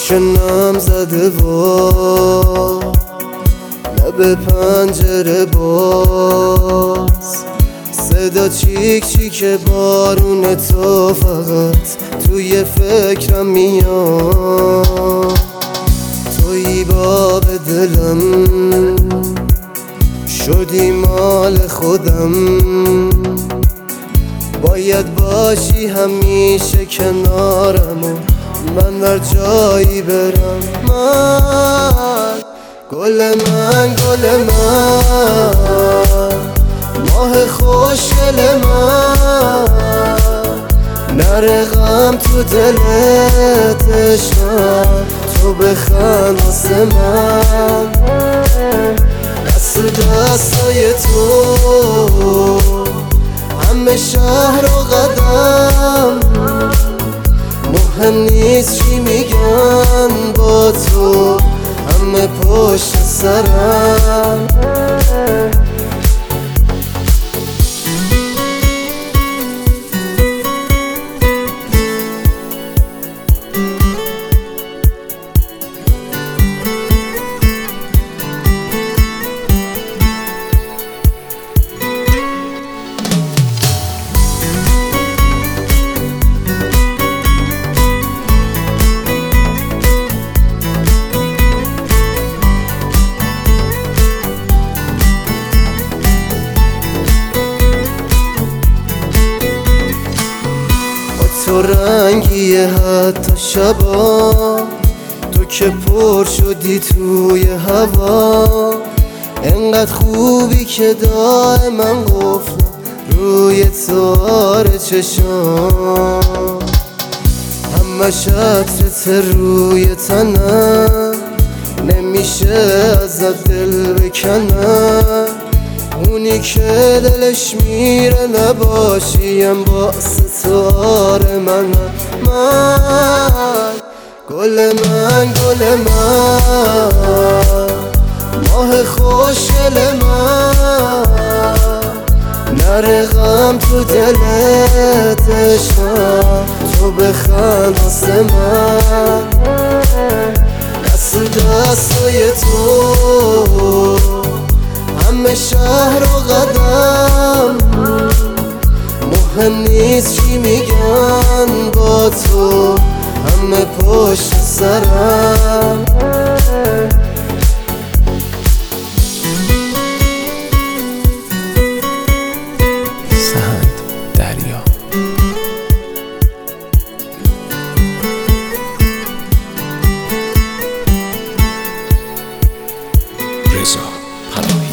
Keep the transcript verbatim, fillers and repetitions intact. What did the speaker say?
روشنم زده و لب پنجره باز، صدا چیک چیک بارون تو فقط توی فکرم میاد. تویی باب دلم شدی مال خودم، باید باشی همیشه کنارم و من هر جایی برم. من گل من گل من ماه خوشگل من، نره غم تو دلت عشقم، تو بخند واسه من. دست دستای تو همه شهر و قدم، مهم نیست چی میگن با تو همه پشت سرم. تو رنگیه حتی شبا، تو که پر شدی توی هوا، انقدر خوبی که دائما قفل روی تار چشام، همه عطرت روی تنم، نمیشه ازت دل بکنم. اونی که دلش میره نباشیم با ستاره منم. من گل من گل من ماه خوشگل من، نره غم تو دلت عشقم، تو بخند واسه من. دست دستای تو همه شهر و قدم، مهم نیست چی میگن با تو همه پشت سرم. سهند دریا. رضا پناهی.